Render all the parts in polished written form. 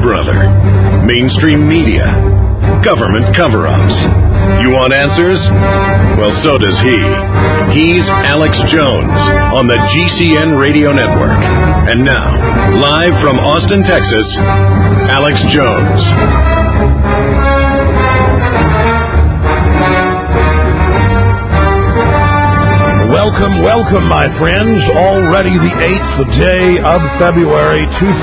brother. Mainstream media. Government cover-ups. You want answers? Well, so does he. He's Alex Jones on the GCN Radio Network. And now, live from Austin, Texas, Alex Jones. Welcome, my friends. Already the 8th day of February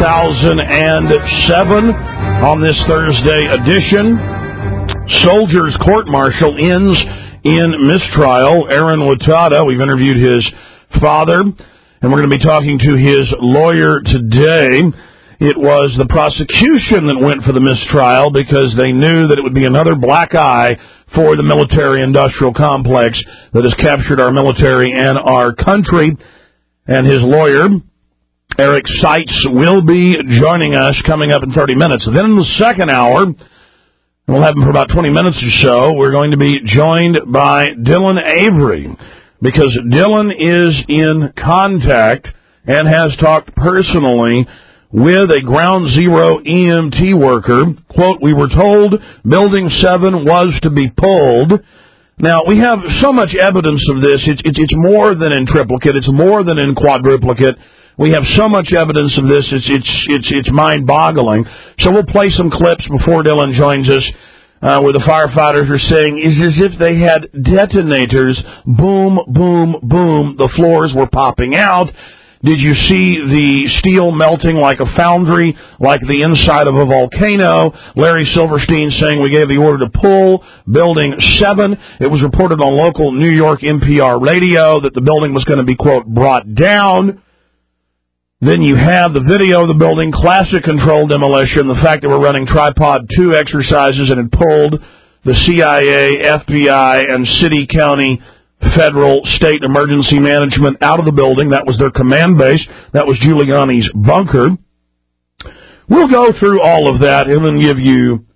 2007 on this Thursday edition. Soldiers' court-martial ends in mistrial. Aaron Watada, we've interviewed his father, and we're going to be talking to his lawyer today. It was the prosecution that went for the mistrial because they knew that it would be another black eye for the military-industrial complex that has captured our military and our country. And his lawyer, Eric Seitz, will be joining us coming up in 30 minutes. Then in the second hour, we'll have him for about 20 minutes or so, we're going to be joined by Dylan Avery, because Dylan is in contact and has talked personally with a Ground Zero EMT worker. Quote, "We were told Building 7 was to be pulled." Now, we have so much evidence of this. It's more than in triplicate. It's more than in quadruplicate. We have so much evidence of this. It's mind-boggling. So we'll play some clips before Dylan joins us, where the firefighters are saying, it's as if they had detonators. Boom, boom, boom. The floors were popping out. Did you see the steel melting like a foundry, like the inside of a volcano? Larry Silverstein saying we gave the order to pull Building 7. It was reported on local New York NPR radio that the building was going to be, quote, brought down. Then you have the video of the building, classic controlled demolition, the fact that we're running Tripod 2 exercises and it pulled the CIA, FBI, and city, county, federal, state emergency management out of the building. That was their command base. That was Giuliani's bunker. We'll go through all of that and then give you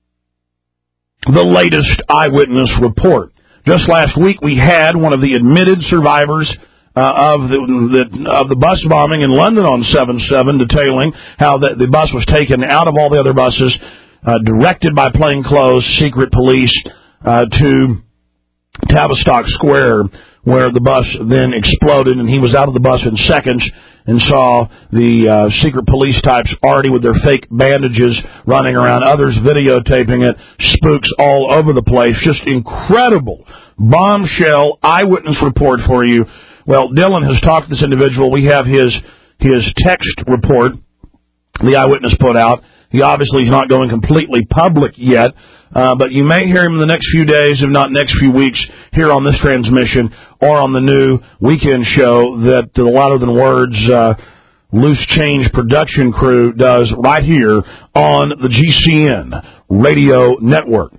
the latest eyewitness report. Just last week, we had one of the admitted survivors of the bus bombing in London on 7/7, detailing how the bus was taken out of all the other buses, directed by plainclothes secret police to Tavistock Square, where the bus then exploded, and he was out of the bus in seconds and saw the secret police types already with their fake bandages running around, others videotaping it, spooks all over the place. Just incredible bombshell eyewitness report for you. Well, Dylan has talked to this individual. We have his text report the eyewitness put out. He obviously is not going completely public yet, but you may hear him in the next few days, if not next few weeks, here on this transmission or on the new weekend show that the Louder Than Words Loose Change production crew does right here on the GCN Radio Network.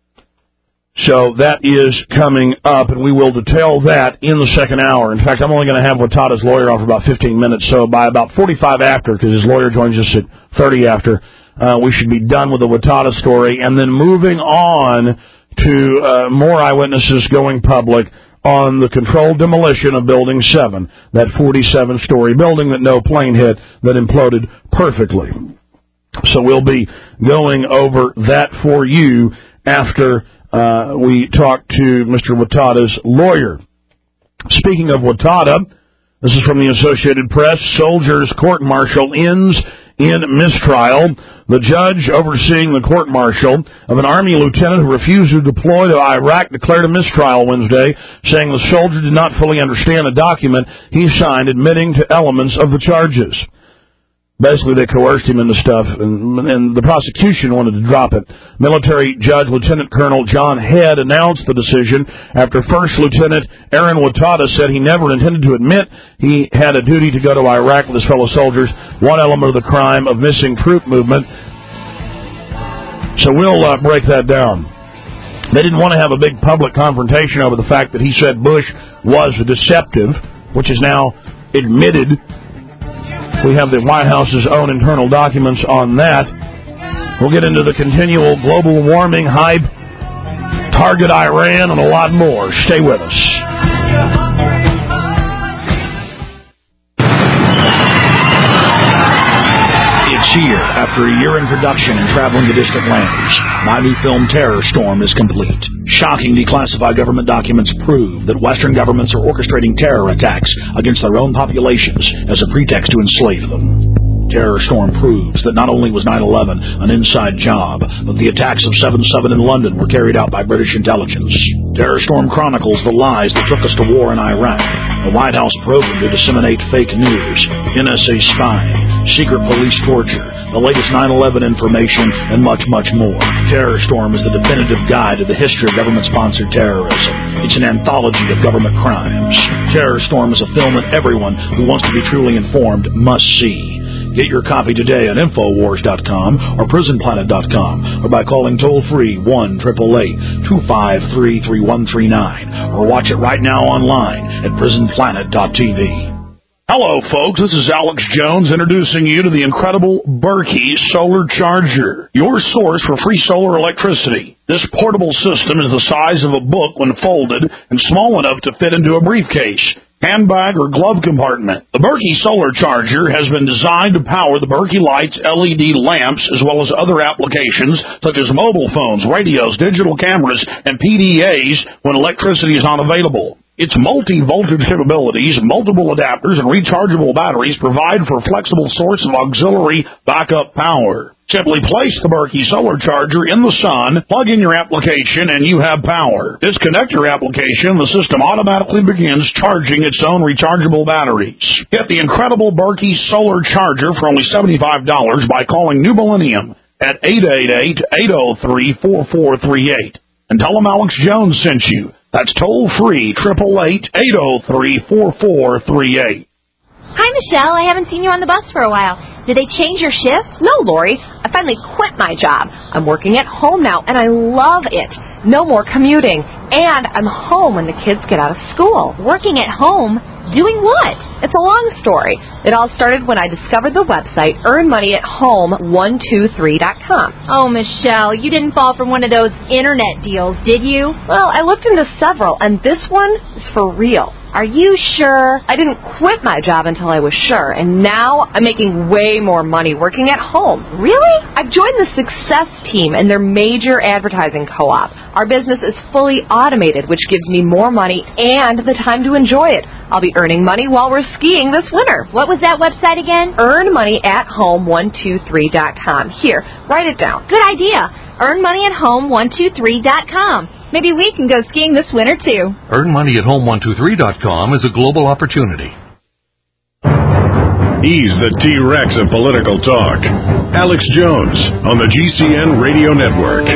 So that is coming up, and we will detail that in the second hour. In fact, I'm only going to have Watada's lawyer on for about 15 minutes, so by about 45 after, because his lawyer joins us at 30 after, we should be done with the Watada story, and then moving on to more eyewitnesses going public on the controlled demolition of Building 7, that 47-story building that no plane hit, that imploded perfectly. So we'll be going over that for you after we talk to Mr. Watada's lawyer. Speaking of Watada, this is from the Associated Press. Soldiers' court-martial ends in mistrial. The judge overseeing the court-martial of an Army lieutenant who refused to deploy to Iraq declared a mistrial Wednesday, saying the soldier did not fully understand a document he signed admitting to elements of the charges. Basically, they coerced him into stuff, and the prosecution wanted to drop it. Military Judge Lieutenant Colonel John Head announced the decision after First Lieutenant Aaron Watada said he never intended to admit he had a duty to go to Iraq with his fellow soldiers, one element of the crime of missing troop movement. So we'll break that down. They didn't want to have a big public confrontation over the fact that he said Bush was deceptive, which is now admitted. We have the White House's own internal documents on that. We'll get into the continual global warming hype, target Iran, and a lot more. Stay with us. It's year, after a year in production and traveling to distant lands, my new film Terror Storm is complete. Shocking declassified government documents prove that Western governments are orchestrating terror attacks against their own populations as a pretext to enslave them. Terror Storm proves that not only was 9/11 an inside job, but the attacks of 7/7 in London were carried out by British intelligence. Terror Storm chronicles the lies that took us to war in Iraq, the White House program to disseminate fake news, NSA spying, secret police torture, the latest 9/11 information, and much, much more. Terror Storm is the definitive guide to the history of government-sponsored terrorism. It's an anthology of government crimes. Terror Storm is a film that everyone who wants to be truly informed must see. Get your copy today at Infowars.com or PrisonPlanet.com or by calling toll-free 1-888-253-3139 or watch it right now online at PrisonPlanet.tv. Hello, folks. This is Alex Jones introducing you to the incredible Berkey Solar Charger, your source for free solar electricity. This portable system is the size of a book when folded and small enough to fit into a briefcase, handbag, or glove compartment. The Berkey Solar Charger has been designed to power the Berkey Lights LED lamps as well as other applications such as mobile phones, radios, digital cameras, and PDAs when electricity is unavailable. Its multi-voltage capabilities, multiple adapters, and rechargeable batteries provide for a flexible source of auxiliary backup power. Simply place the Berkey Solar Charger in the sun, plug in your application, and you have power. Disconnect your application, the system automatically begins charging its own rechargeable batteries. Get the incredible Berkey Solar Charger for only $75 by calling New Millennium at 888-803-4438. And tell them Alex Jones sent you. That's toll-free, 888-803-4438. Hi, Michelle. I haven't seen you on the bus for a while. Did they change your shift? No, Lori. I finally quit my job. I'm working at home now, and I love it. No more commuting. And I'm home when the kids get out of school. Working at home? Doing what? It's a long story. It all started when I discovered the website earnmoneyathome123.com. Oh, Michelle, you didn't fall for one of those internet deals, did you? Well, I looked into several, and this one is for real. Are you sure? I didn't quit my job until I was sure, and now I'm making way more money working at home. Really? I've joined the Success Team and their major advertising co-op. Our business is fully automated, which gives me more money and the time to enjoy it. I'll be earning money while we're skiing this winter. What was that website again? earnmoneyathome123.com. Here, write it down. Good idea. earnmoneyathome123.com. Maybe we can go skiing this winter, too. earnmoneyathome123.com is a global opportunity. He's the T-Rex of political talk. Alex Jones on the GCN Radio Network.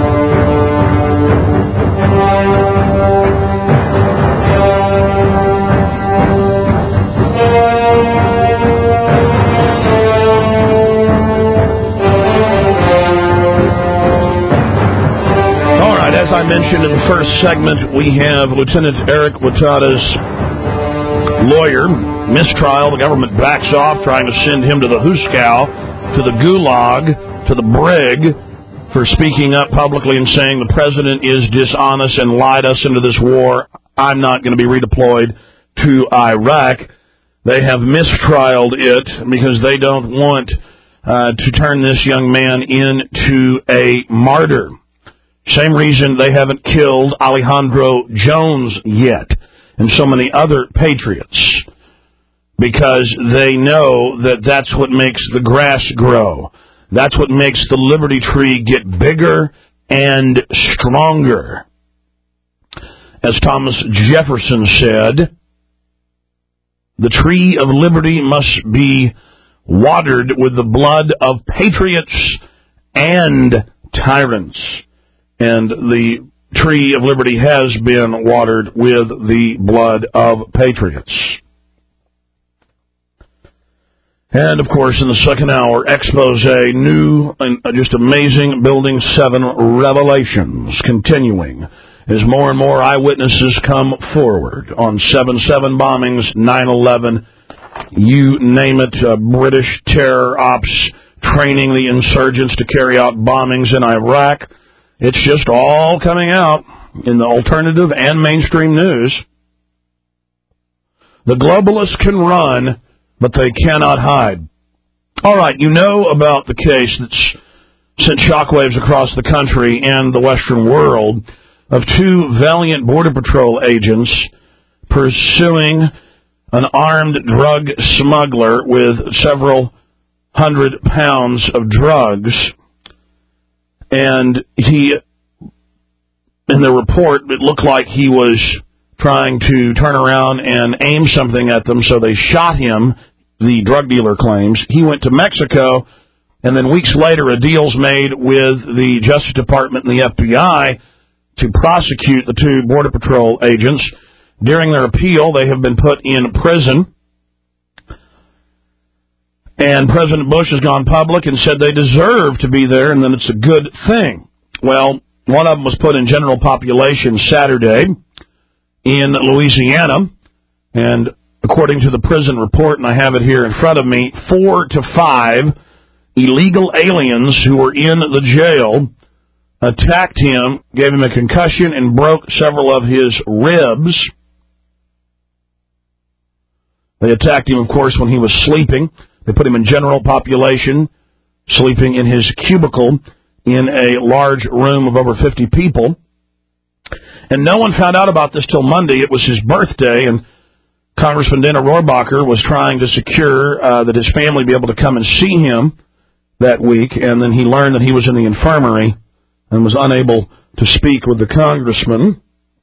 As I mentioned in the first segment, we have Lieutenant Eric Watada's lawyer, mistrial. The government backs off, trying to send him to the Huskow, to the Gulag, to the Brig, for speaking up publicly and saying the president is dishonest and lied us into this war. I'm not going to be redeployed to Iraq. They have mistrialed it because they don't want to turn this young man into a martyr. Same reason they haven't killed Alejandro Jones yet and so many other patriots, because they know that that's what makes the grass grow. That's what makes the liberty tree get bigger and stronger. As Thomas Jefferson said, the tree of liberty must be watered with the blood of patriots and tyrants. And the tree of liberty has been watered with the blood of patriots. And, of course, in the second hour, expose, new and just amazing Building 7 revelations continuing as more and more eyewitnesses come forward on 7/7 bombings, 9/11, you name it, British terror ops training the insurgents to carry out bombings in Iraq. It's just all coming out in the alternative and mainstream news. The globalists can run, but they cannot hide. All right, you know about the case that's sent shockwaves across the country and the Western world of two valiant Border Patrol agents pursuing an armed drug smuggler with several 100 pounds of drugs. And in the report, it looked like he was trying to turn around and aim something at them, so they shot him, the drug dealer claims. He went to Mexico, and then weeks later a deal's made with the Justice Department and the FBI to prosecute the two Border Patrol agents. During their appeal, they have been put in prison. And President Bush has gone public and said they deserve to be there and that it's a good thing. Well, one of them was put in general population Saturday in Louisiana. And according to the prison report, and I have it here in front of me, 4 to 5 illegal aliens who were in the jail attacked him, gave him a concussion, and broke several of his ribs. They attacked him, of course, when he was sleeping. They put him in general population, sleeping in his cubicle in a large room of over 50 people. And no one found out about this till Monday. It was his birthday, and Congressman Dana Rohrabacher was trying to secure that his family be able to come and see him that week, and then he learned that he was in the infirmary and was unable to speak with the congressman.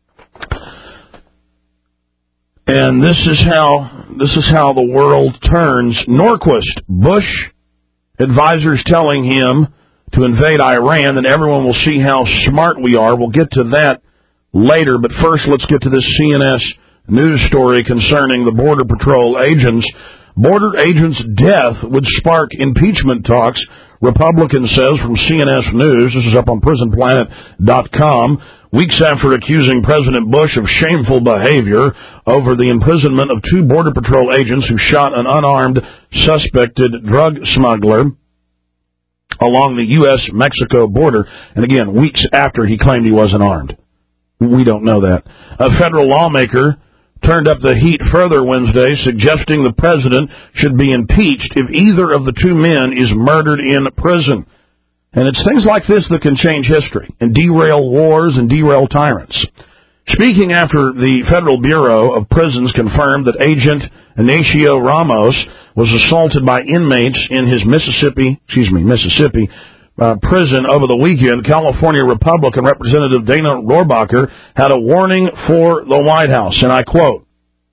And this is how the world turns. Norquist, Bush advisors telling him to invade Iran, and everyone will see how smart we are. We'll get to that later, but first let's get to this CNS news story concerning the Border Patrol agents. Border agents' death would spark impeachment talks, Republican says from CNS News. This is up on PrisonPlanet.com. Weeks after accusing President Bush of shameful behavior over the imprisonment of two Border Patrol agents who shot an unarmed, suspected drug smuggler along the U.S.-Mexico border. And again, weeks after he claimed he wasn't armed. We don't know that. A federal lawmaker turned up the heat further Wednesday, suggesting the president should be impeached if either of the two men is murdered in prison. And it's things like this that can change history and derail wars and derail tyrants. Speaking after the Federal Bureau of Prisons confirmed that Agent Ignacio Ramos was assaulted by inmates in his Mississippi prison over the weekend, California Republican Representative Dana Rohrabacher had a warning for the White House, and I quote,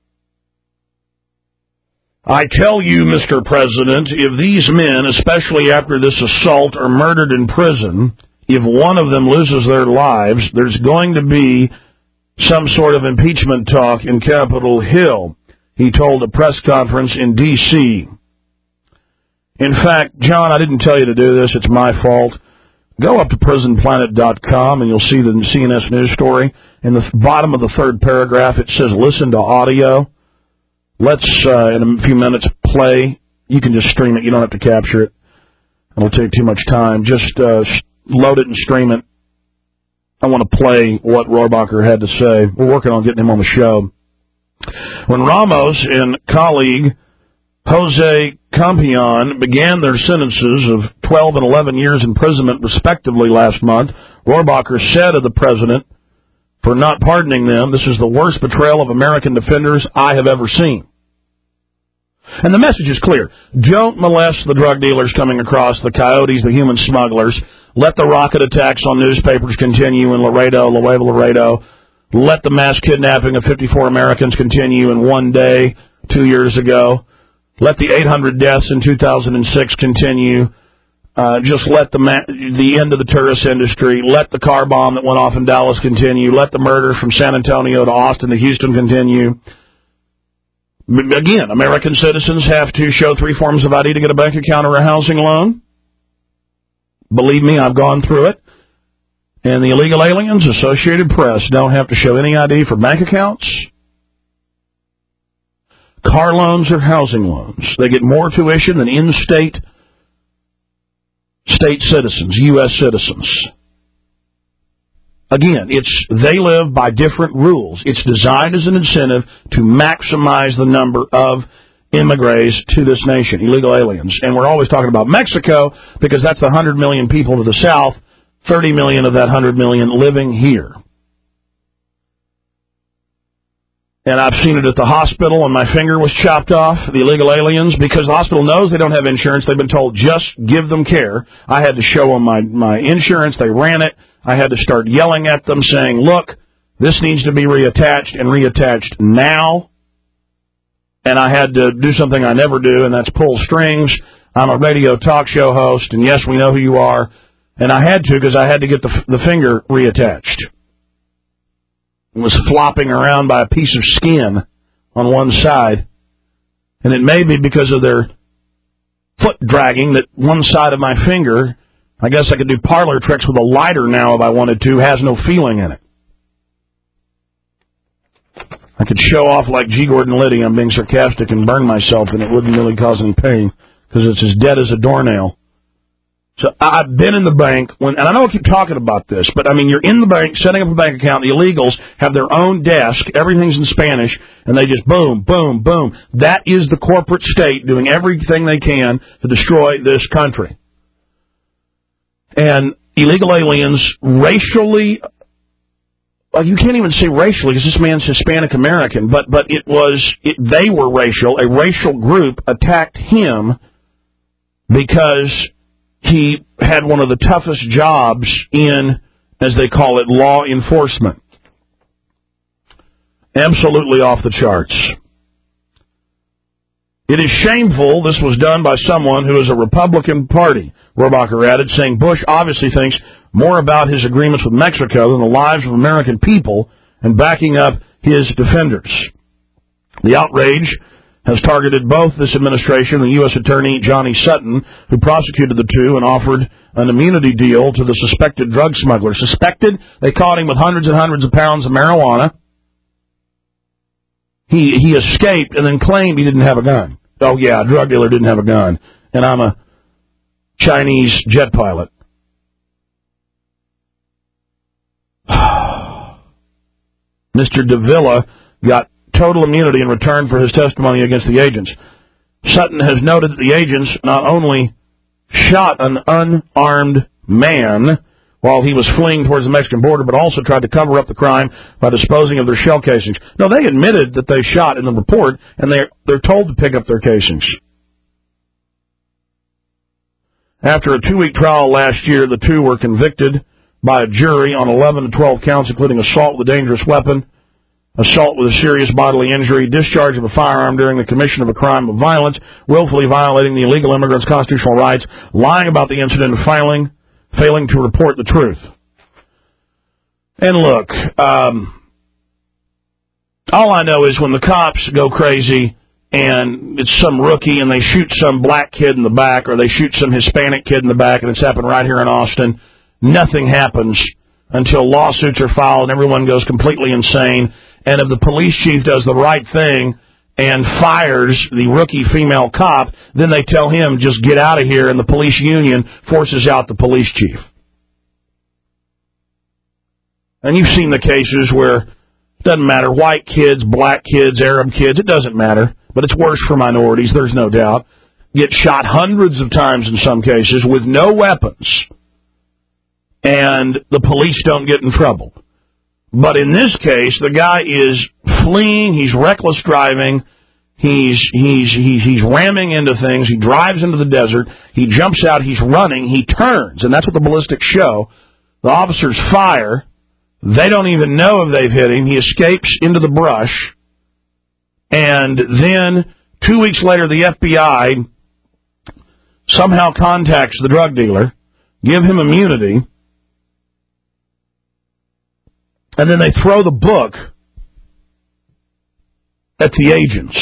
"I tell you, Mr. President, if these men, especially after this assault, are murdered in prison, if one of them loses their lives, there's going to be some sort of impeachment talk in Capitol Hill," he told a press conference in D.C. In fact, John, I didn't tell you to do this. It's my fault. Go up to PrisonPlanet.com and you'll see the CNS News story. In the bottom of the third paragraph, it says, listen to audio. Let's, in a few minutes, play. You can just stream it. You don't have to capture it. It'll take too much time. Just load it and stream it. I want to play what Rohrabacher had to say. We're working on getting him on the show. When Ramos and colleague Jose Campion began their sentences of 12 and 11 years imprisonment, respectively, last month, Rohrabacher said of the president, for not pardoning them, "This is the worst betrayal of American defenders I have ever seen." And the message is clear. Don't molest the drug dealers coming across, the coyotes, the human smugglers. Let the rocket attacks on newspapers continue in Laredo, Nuevo Laredo. Let the mass kidnapping of 54 Americans continue in one day 2 years ago. Let the 800 deaths in 2006 continue. Just let the end of the tourist industry. Let the car bomb that went off in Dallas continue. Let the murder from San Antonio to Austin to Houston continue. Again, American citizens have to show 3 forms of ID to get a bank account or a housing loan. Believe me, I've gone through it. And the illegal aliens, Associated Press, don't have to show any ID for bank accounts, car loans, or housing loans. They get more tuition than in-state citizens, U.S. citizens. Again, they live by different rules. It's designed as an incentive to maximize the number of immigrants to this nation, illegal aliens. And we're always talking about Mexico because that's the 100 million people to the south, 30 million of that 100 million living here. And I've seen it at the hospital when my finger was chopped off, the illegal aliens, because the hospital knows they don't have insurance. They've been told, just give them care. I had to show them my insurance. They ran it. I had to start yelling at them saying, look, this needs to be reattached and reattached now. And I had to do something I never do, and that's pull strings. I'm a radio talk show host, and yes, we know who you are. And I had to because I had to get the finger reattached. It was flopping around by a piece of skin on one side. And it may be because of their foot dragging that one side of my finger, I guess I could do parlor tricks with a lighter now if I wanted to, has no feeling in it. I could show off like G. Gordon Liddy, I'm being sarcastic, and burn myself, and it wouldn't really cause any pain because it's as dead as a doornail. So I've been in the bank, and I know I keep talking about this, but I mean, you're in the bank, setting up a bank account, the illegals have their own desk, everything's in Spanish, and they just boom, boom, boom. That is the corporate state doing everything they can to destroy this country. And illegal aliens racially, well, you can't even say racially because this man's Hispanic American, but they were racial. A racial group attacked him because he had one of the toughest jobs in, as they call it, law enforcement. Absolutely off the charts. It is shameful this was done by someone who is a Republican Party, Rohrabacher added, saying Bush obviously thinks more about his agreements with Mexico than the lives of American people and backing up his defenders. The outrage has targeted both this administration and the U.S. Attorney Johnny Sutton, who prosecuted the two and offered an immunity deal to the suspected drug smuggler. Suspected? They caught him with hundreds and hundreds of pounds of marijuana. He escaped and then claimed he didn't have a gun. Oh, yeah, a drug dealer didn't have a gun, and I'm a Chinese jet pilot. Mr. Davila got total immunity in return for his testimony against the agents. Sutton has noted that the agents not only shot an unarmed man while he was fleeing towards the Mexican border, but also tried to cover up the crime by disposing of their shell casings. No, they admitted that they shot in the report, and they're told to pick up their casings. After a 2-week trial last year, the two were convicted by a jury on 11 to 12 counts, including assault with a dangerous weapon, assault with a serious bodily injury, discharge of a firearm during the commission of a crime of violence, willfully violating the illegal immigrant's constitutional rights, lying about the incident, and failing to report the truth. And look, all I know is when the cops go crazy and it's some rookie and they shoot some black kid in the back or they shoot some Hispanic kid in the back, and it's happened right here in Austin, nothing happens until lawsuits are filed and everyone goes completely insane. And if the police chief does the right thing and fires the rookie female cop, then they tell him, just get out of here, and the police union forces out the police chief. And you've seen the cases where it doesn't matter, white kids, black kids, Arab kids, it doesn't matter, but it's worse for minorities, there's no doubt, get shot hundreds of times in some cases with no weapons, and the police don't get in trouble. But in this case, the guy is fleeing, he's reckless driving, he's ramming into things, he drives into the desert, he jumps out, he's running, he turns, and that's what the ballistics show. The officers fire, they don't even know if they've hit him, he escapes into the brush, and then 2 weeks later the FBI somehow contacts the drug dealer, give him immunity, and then they throw the book at the agents.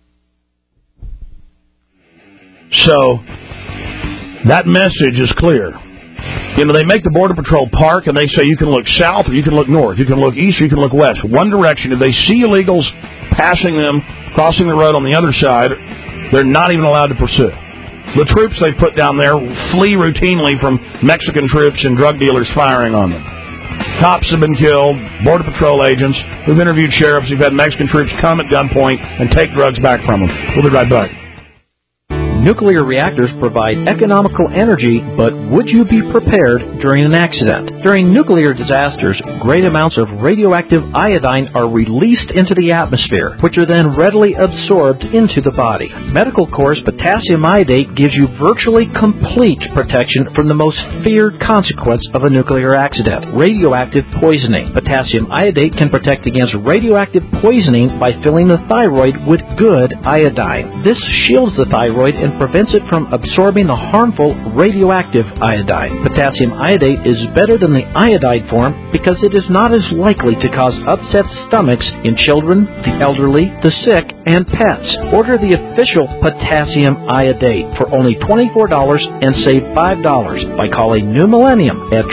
So that message is clear. You know, they make the Border Patrol park, and they say you can look south or you can look north. You can look east or you can look west. One direction. If they see illegals passing them, crossing the road on the other side, they're not even allowed to pursue. The troops they put down there flee routinely from Mexican troops and drug dealers firing on them. Cops have been killed, Border Patrol agents. We've interviewed sheriffs. We've had Mexican troops come at gunpoint and take drugs back from them. We'll be right back. Nuclear reactors provide economical energy, but would you be prepared during an accident? During nuclear disasters, great amounts of radioactive iodine are released into the atmosphere, which are then readily absorbed into the body. Medical Corps' potassium iodate gives you virtually complete protection from the most feared consequence of a nuclear accident, radioactive poisoning. Potassium iodate can protect against radioactive poisoning by filling the thyroid with good iodine. This shields the thyroid and prevents it from absorbing the harmful radioactive iodine. Potassium iodate is better than the iodide form because it is not as likely to cause upset stomachs in children, the elderly, the sick, and pets. Order the official potassium iodate for only $24 and save $5 by calling New Millennium at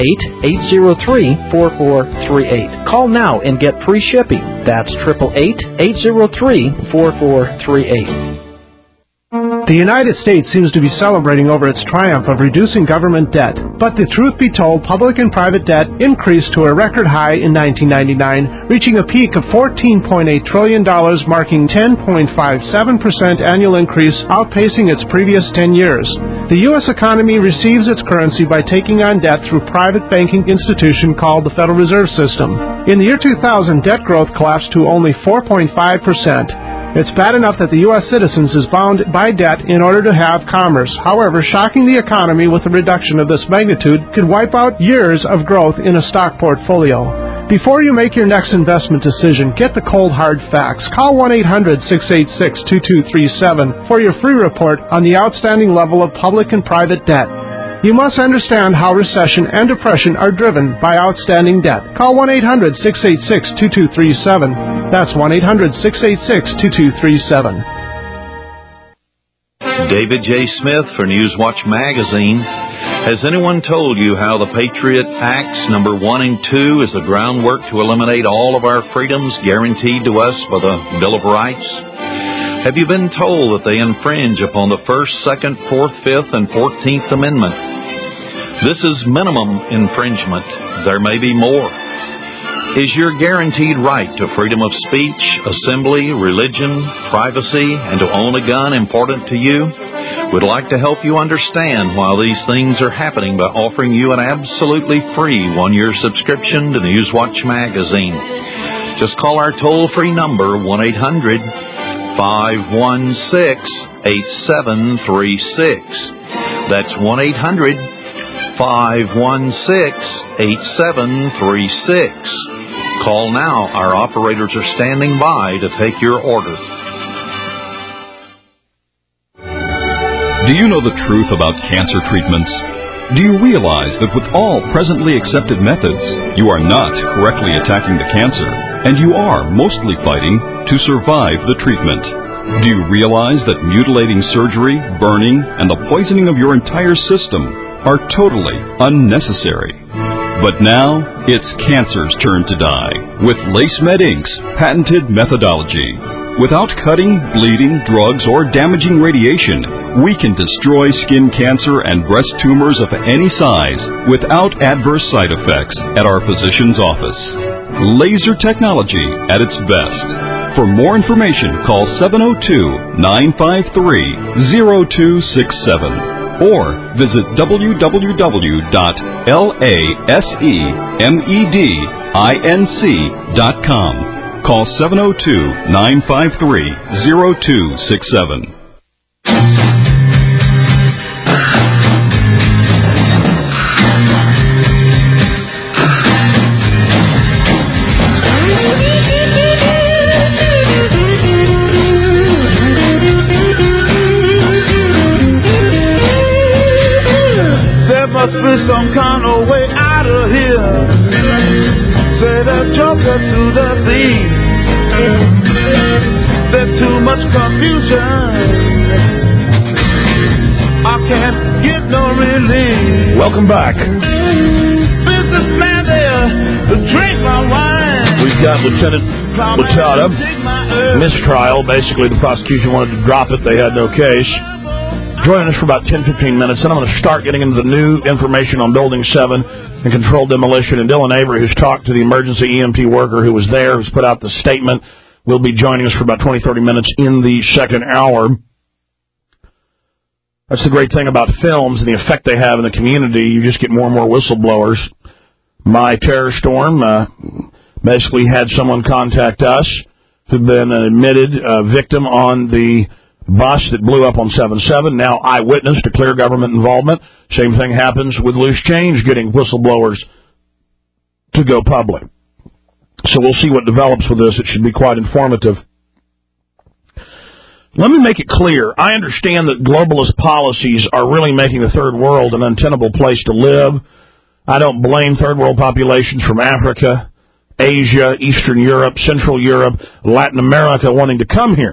888-803-4438. Call now and get free shipping. That's 888-803-4438. The United States seems to be celebrating over its triumph of reducing government debt. But the truth be told, public and private debt increased to a record high in 1999, reaching a peak of $14.8 trillion, marking 10.57% annual increase, outpacing its previous 10 years. The U.S. economy receives its currency by taking on debt through private banking institution called the Federal Reserve System. In the year 2000, debt growth collapsed to only 4.5%. It's bad enough that the U.S. citizens is bound by debt in order to have commerce. However, shocking the economy with a reduction of this magnitude could wipe out years of growth in a stock portfolio. Before you make your next investment decision, get the cold hard facts. Call 1-800-686-2237 for your free report on the outstanding level of public and private debt. You must understand how recession and depression are driven by outstanding debt. Call 1-800-686-2237. That's 1-800-686-2237. David J. Smith for Newswatch Magazine. Has anyone told you how the Patriot Acts number 1 and 2 is the groundwork to eliminate all of our freedoms guaranteed to us by the Bill of Rights? Have you been told that they infringe upon the 1st, 2nd, 4th, 5th, and 14th Amendment? This is minimum infringement. There may be more. Is your guaranteed right to freedom of speech, assembly, religion, privacy, and to own a gun important to you? We'd like to help you understand why these things are happening by offering you an absolutely free 1-year subscription to Newswatch Magazine. Just call our toll-free number, 1-800-516-8736. That's 1-800-516-8736. Call now. Our operators are standing by to take your order. Do you know the truth about cancer treatments? Do you realize that with all presently accepted methods, you are not correctly attacking the cancer, and you are mostly fighting to survive the treatment? Do you realize that mutilating surgery, burning, and the poisoning of your entire system are totally unnecessary? But now, it's cancer's turn to die with LaceMed Inc.'s patented methodology. Without cutting, bleeding, drugs, or damaging radiation, we can destroy skin cancer and breast tumors of any size without adverse side effects at our physician's office. Laser technology at its best. For more information, call 702-953-0267. Or visit www.lasemedinc.com. Call 702-953-0267. Must be some kind of way out of here. Say the joker to the thief. There's too much confusion. I can't get no relief. Welcome back. Businessman there to drink my wine. We've got Lieutenant Latata. Mistrial. Basically, the prosecution wanted to drop it. They had no case. Join us for about 10-15 minutes. Then I'm going to start getting into the new information on Building 7 and controlled demolition. And Dylan Avery, who's talked to the emergency EMT worker who was there, who's put out the statement, will be joining us for about 20-30 minutes in the second hour. That's the great thing about films and the effect they have in the community. You just get more and more whistleblowers. My Terror Storm basically had someone contact us who'd been an admitted victim on the bus that blew up on 7-7. Now eyewitness to clear government involvement. Same thing happens with Loose Change getting whistleblowers to go public. So we'll see what develops with this. It should be quite informative. Let me make it clear. I understand that globalist policies are really making the third world an untenable place to live. I don't blame third world populations from Africa, Asia, Eastern Europe, Central Europe, Latin America wanting to come here.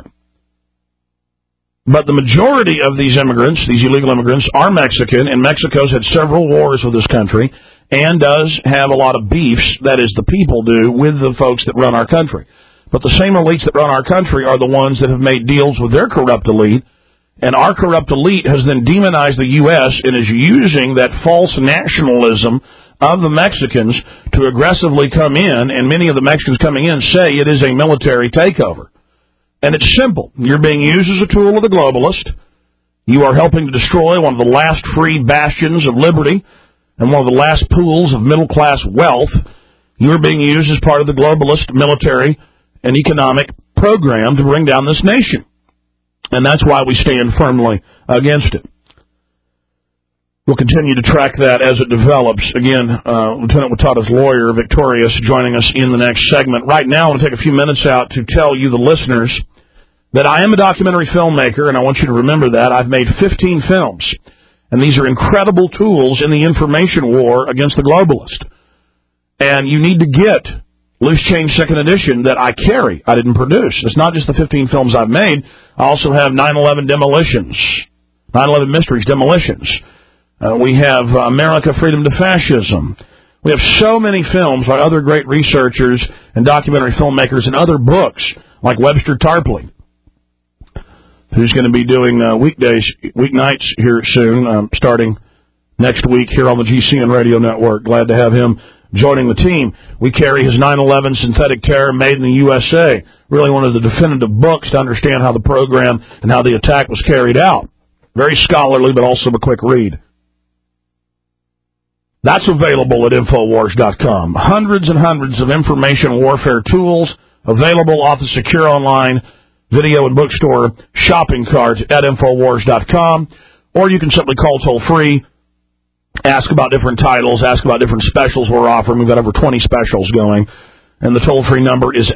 But the majority of these immigrants, these illegal immigrants, are Mexican, and Mexico's had several wars with this country and does have a lot of beefs, that is, the people do, with the folks that run our country. But the same elites that run our country are the ones that have made deals with their corrupt elite, and our corrupt elite has then demonized the U.S. and is using that false nationalism of the Mexicans to aggressively come in, and many of the Mexicans coming in say it is a military takeover. And it's simple. You're being used as a tool of the globalist. You are helping to destroy one of the last free bastions of liberty and one of the last pools of middle-class wealth. You're being used as part of the globalist military and economic program to bring down this nation. And that's why we stand firmly against it. We'll continue to track that as it develops. Again, Lieutenant Watada's lawyer, Victorious, joining us in the next segment. Right now, I want to take a few minutes out to tell you, the listeners, that I am a documentary filmmaker, and I want you to remember that. I've made 15 films, and these are incredible tools in the information war against the globalist. And you need to get Loose Change 2nd Edition that I carry. I didn't produce. It's not just the 15 films I've made. I also have 9/11 Demolitions, 9/11 Mysteries, Demolitions. We have America, Freedom to Fascism. We have so many films by other great researchers and documentary filmmakers and other books, like Webster Tarpley, who's going to be doing weeknights here soon, starting next week here on the GCN Radio Network. Glad to have him joining the team. We carry his 9/11 Synthetic Terror Made in the USA, really one of the definitive books to understand how the program and how the attack was carried out. Very scholarly, but also a quick read. That's available at Infowars.com. Hundreds and hundreds of information warfare tools available off the secure online video and bookstore shopping cart at Infowars.com. Or you can simply call toll-free, ask about different titles, ask about different specials we're offering. We've got over 20 specials going. And the toll-free number is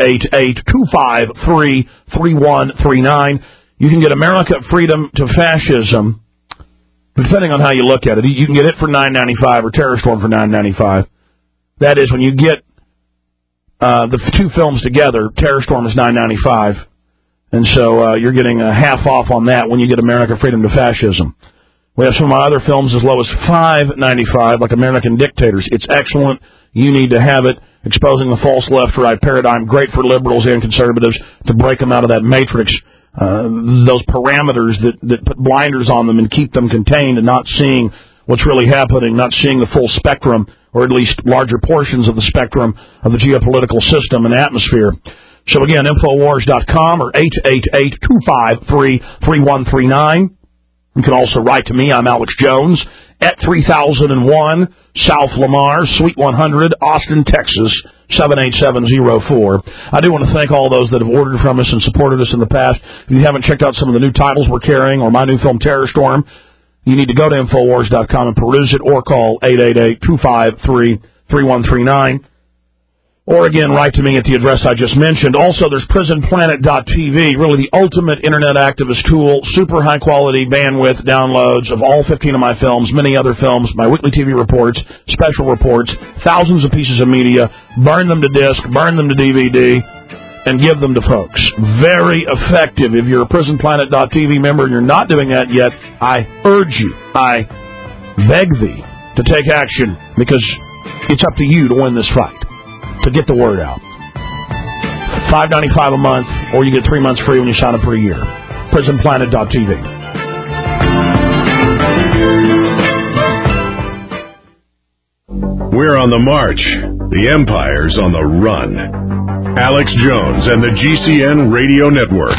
888-253-3139. You can get America, Freedom to Fascism, depending on how you look at it. You can get it for $9.95 or Terror Storm for $9.95. That is, when you get the two films together, Terror Storm is $9.95. And so you're getting half off on that when you get America, Freedom to Fascism. We have some of my other films as low as $5.95, like American Dictators. It's excellent. You need to have it. Exposing the false left-right paradigm. Great for liberals and conservatives to break them out of that matrix. Those parameters that put blinders on them and keep them contained and not seeing what's really happening, not seeing the full spectrum, or at least larger portions of the spectrum of the geopolitical system and atmosphere. So again, Infowars.com or 888-253-3139. You can also write to me. I'm Alex Jones at 3001 South Lamar, Suite 100, Austin, Texas, 78704. I do want to thank all those that have ordered from us and supported us in the past. If you haven't checked out some of the new titles we're carrying or my new film, Terror Storm, you need to go to Infowars.com and peruse it or call 888-253-3139. Or, again, write to me at the address I just mentioned. Also, there's PrisonPlanet.tv, really the ultimate Internet activist tool, super high-quality bandwidth downloads of all 15 of my films, many other films, my weekly TV reports, special reports, thousands of pieces of media, burn them to disc, burn them to DVD, and give them to folks. Very effective. If you're a PrisonPlanet.tv member and you're not doing that yet, I urge you, I beg thee to take action, because it's up to you to win this fight, to get the word out. $5.95 a month, or you get 3 months free when you sign up for a year. PrisonPlanet.tv. We're on the march. The empire's on the run. Alex Jones and the GCN Radio Network.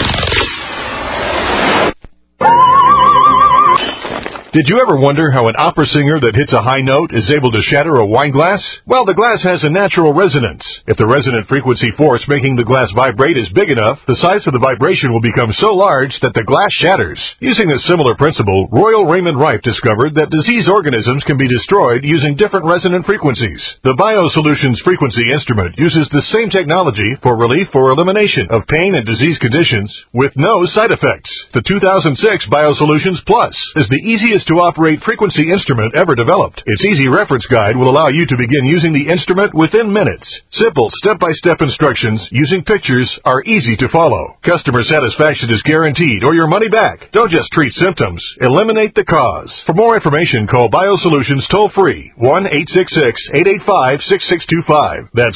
Did you ever wonder how an opera singer that hits a high note is able to shatter a wine glass? Well, the glass has a natural resonance. If the resonant frequency force making the glass vibrate is big enough, the size of the vibration will become so large that the glass shatters. Using a similar principle, Royal Raymond Rife discovered that diseased organisms can be destroyed using different resonant frequencies. The BioSolutions frequency instrument uses the same technology for relief or elimination of pain and disease conditions with no side effects. The 2006 BioSolutions Plus is the easiest to operate frequency instrument ever developed. Its easy reference guide will allow you to begin using the instrument within minutes. Simple step-by-step instructions using pictures are easy to follow. Customer satisfaction is guaranteed or your money back. Don't just treat symptoms, eliminate the cause. For more information, call BioSolutions toll-free 1-866-885-6625. That's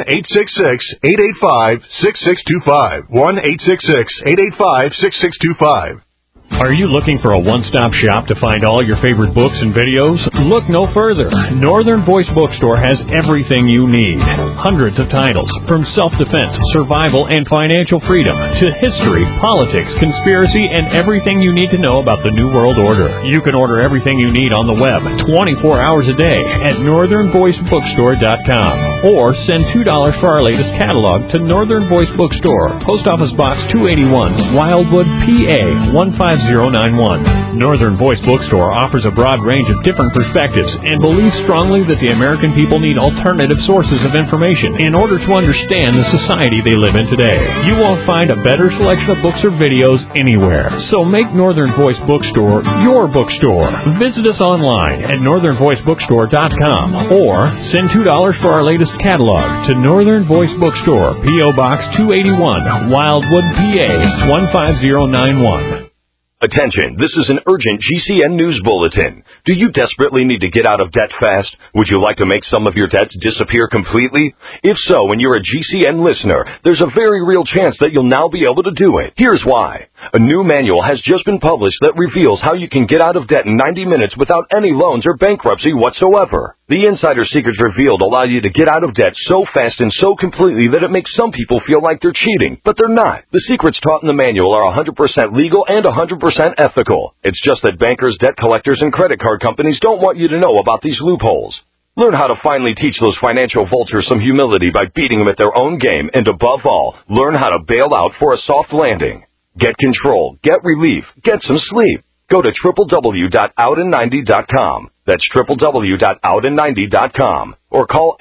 1-866-885-6625. 1-866-885-6625. Are you looking for a one-stop shop to find all your favorite books and videos? Look no further. Northern Voice Bookstore has everything you need. Hundreds of titles, from self-defense, survival, and financial freedom, to history, politics, conspiracy, and everything you need to know about the New World Order. You can order everything you need on the web 24 hours a day at northernvoicebookstore.com or send $2 for our latest catalog to Northern Voice Bookstore, Post Office Box 281, Wildwood, PA 15091. Northern Voice Bookstore offers a broad range of different perspectives and believes strongly that the American people need alternative sources of information in order to understand the society they live in today. You won't find a better selection of books or videos anywhere. So make Northern Voice Bookstore your bookstore. Visit us online at northernvoicebookstore.com or send $2 for our latest catalog to Northern Voice Bookstore, P.O. Box 281, Wildwood, PA 15091. Attention, this is an urgent GCN News Bulletin. Do you desperately need to get out of debt fast? Would you like to make some of your debts disappear completely? If so, and you're a GCN listener, there's a very real chance that you'll now be able to do it. Here's why. A new manual has just been published that reveals how you can get out of debt in 90 minutes without any loans or bankruptcy whatsoever. The insider secrets revealed allow you to get out of debt so fast and so completely that it makes some people feel like they're cheating, but they're not. The secrets taught in the manual are 100% legal and 100% ethical. It's just that bankers, debt collectors, and credit card companies don't want you to know about these loopholes. Learn how to finally teach those financial vultures some humility by beating them at their own game, and above all, learn how to bail out for a soft landing. Get control, get relief, get some sleep. Go to www.outin90.com. That's www.outin90.com. Or call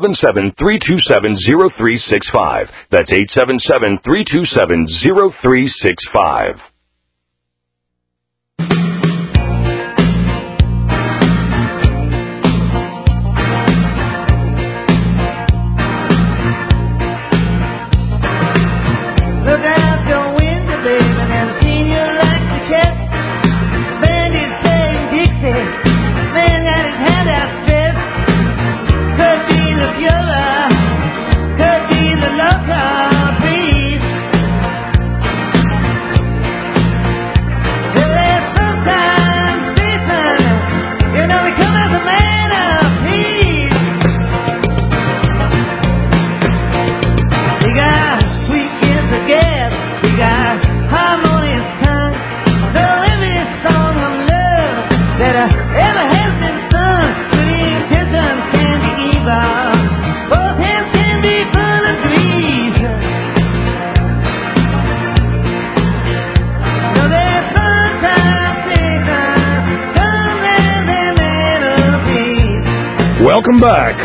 877-327-0365. That's 877-327-0365. Look out your window, baby, and I've seen you like the cat. Bandit saying Dixie, man got his head out stressed. Could be the Bueller, could be the local breeze. Well, there's sometimes season, you know we come as a man of peace. We got sweet kids of gas, we got harmonious tongue. So every song of love that ever has been sung, with the intention can be evil. Both hands can be full of grease. No, there's sometimes seasons, some land and man of peace. Welcome back.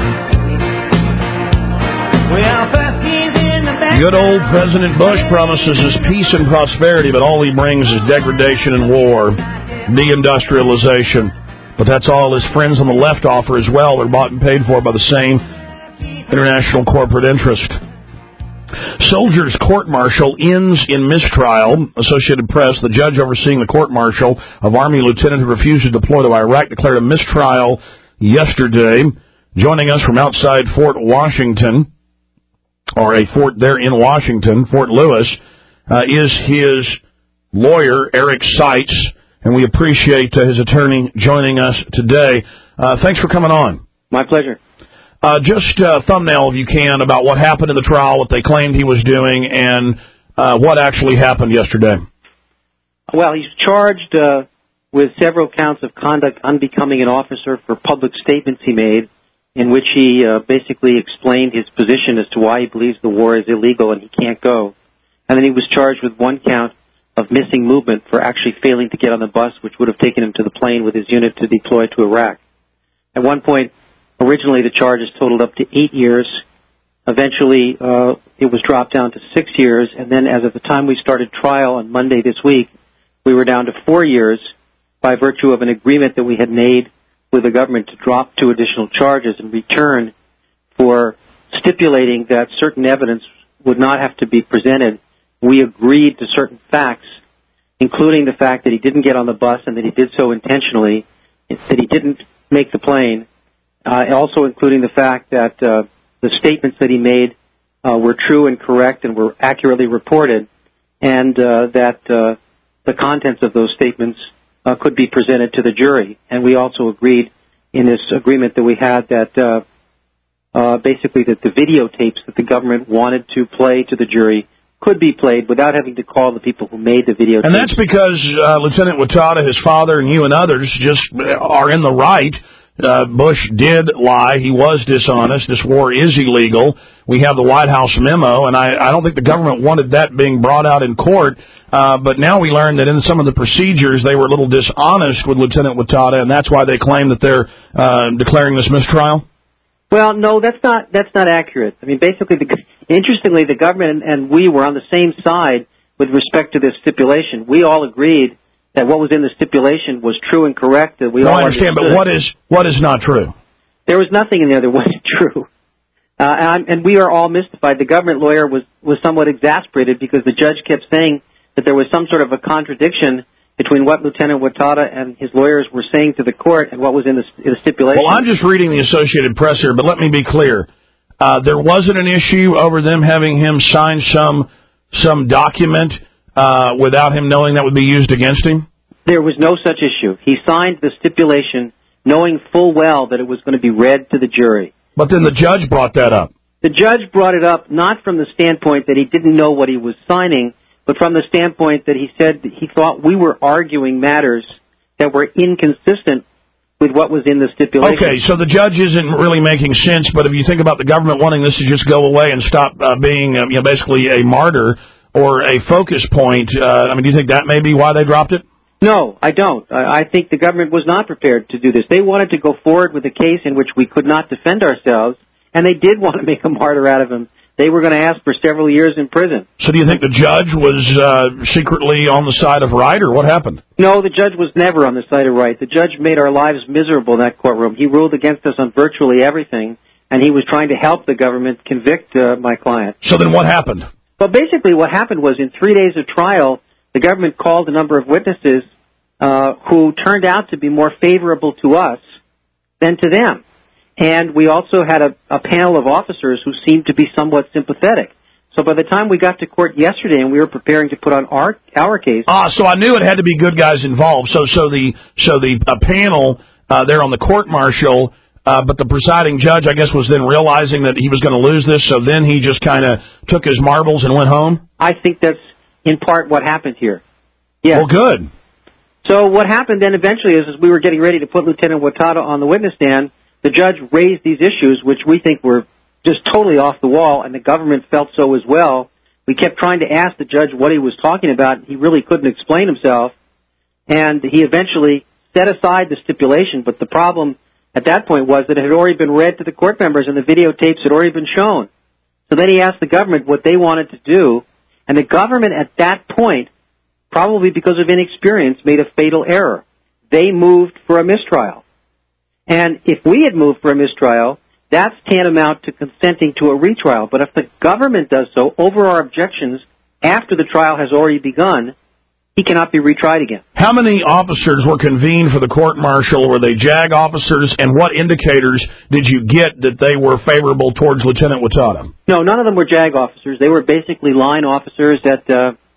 Well, first he's in the back. Good old President Bush promises us peace and prosperity, but all he brings is degradation and war, deindustrialization. But that's all his friends on the left offer as well. They're bought and paid for by the same international corporate interest. Soldiers' court-martial ends in mistrial. Associated Press, the judge overseeing the court-martial of Army lieutenant who refused to deploy to Iraq, declared a mistrial yesterday. Joining us from outside Fort Washington, or a fort there in Washington, Fort Lewis, is his lawyer, Eric Seitz. and we appreciate his attorney joining us today. Thanks for coming on. My pleasure. Just a thumbnail, if you can, about what happened in the trial, what they claimed he was doing, and what actually happened yesterday. Well, he's charged with several counts of conduct unbecoming an officer for public statements he made, in which he basically explained his position as to why he believes the war is illegal and he can't go. And then he was charged with one count of missing movement for actually failing to get on the bus, which would have taken him to the plane with his unit to deploy to Iraq. At one point, originally the charges totaled up to 8 years. Eventually, it was dropped down to 6 years, and then as of the time we started trial on Monday this week, we were down to 4 years by virtue of an agreement that we had made with the government to drop 2 additional charges in return for stipulating that certain evidence would not have to be presented. We agreed to certain facts, including the fact that he didn't get on the bus and that he did so intentionally, that he didn't make the plane, also including the fact that the statements that he made were true and correct and were accurately reported, and that the contents of those statements could be presented to the jury. And we also agreed in this agreement that we had that basically that the videotapes that the government wanted to play to the jury could be played without having to call the people who made the videotapes. And that's because Lieutenant Watada, his father, and you and others just are in the right. Bush did lie. He was dishonest. This war is illegal. We have the White House memo, and I don't think the government wanted that being brought out in court. But now we learn that in some of the procedures, they were a little dishonest with Lieutenant Watada, and that's why they claim that they're declaring this mistrial? Well, no, that's not accurate. I mean, basically, interestingly, the government and we were on the same side with respect to this stipulation. We all agreed that what was in the stipulation was true and correct. That we all understand, but what is not true? There was nothing in there that wasn't true. And we are all mystified. The government lawyer was somewhat exasperated because the judge kept saying that there was some sort of a contradiction between what Lieutenant Watada and his lawyers were saying to the court and what was in the stipulation. Well, I'm just reading the Associated Press here, but let me be clear. There wasn't an issue over them having him sign some document without him knowing that would be used against him? There was no such issue. He signed the stipulation knowing full well that it was going to be read to the jury. But then the judge brought that up. The judge brought it up not from the standpoint that he didn't know what he was signing, but from the standpoint that he said that he thought we were arguing matters that were inconsistent with what was in the stipulation. Okay, so the judge isn't really making sense, but if you think about the government wanting this to just go away and stop being basically a martyr or a focus point, do you think that may be why they dropped it? No, I don't. I think the government was not prepared to do this. They wanted to go forward with a case in which we could not defend ourselves, and they did want to make a martyr out of him. They were going to ask for several years in prison. So do you think the judge was secretly on the side of right, or what happened? No, the judge was never on the side of right. The judge made our lives miserable in that courtroom. He ruled against us on virtually everything, and he was trying to help the government convict my client. So then what happened? Well, basically what happened was in 3 days of trial, the government called a number of witnesses who turned out to be more favorable to us than to them. And we also had a panel of officers who seemed to be somewhat sympathetic. So by the time we got to court yesterday and we were preparing to put on our case... so I knew it had to be good guys involved. So the panel there on the court-martial, but the presiding judge, I guess, was then realizing that he was going to lose this, so then he just kind of took his marbles and went home? I think that's in part what happened here. Yeah. Well, good. So what happened then eventually is we were getting ready to put Lieutenant Watada on the witness stand. The judge raised these issues, which we think were just totally off the wall, and the government felt so as well. We kept trying to ask the judge what he was talking about. He really couldn't explain himself, and he eventually set aside the stipulation. But the problem at that point was that it had already been read to the court members, and the videotapes had already been shown. So then he asked the government what they wanted to do, and the government at that point, probably because of inexperience, made a fatal error. They moved for a mistrial. And if we had moved for a mistrial, that's tantamount to consenting to a retrial. But if the government does so over our objections after the trial has already begun, he cannot be retried again. How many officers were convened for the court-martial? Were they JAG officers? And what indicators did you get that they were favorable towards Lieutenant Watada? No, none of them were JAG officers. They were basically line officers that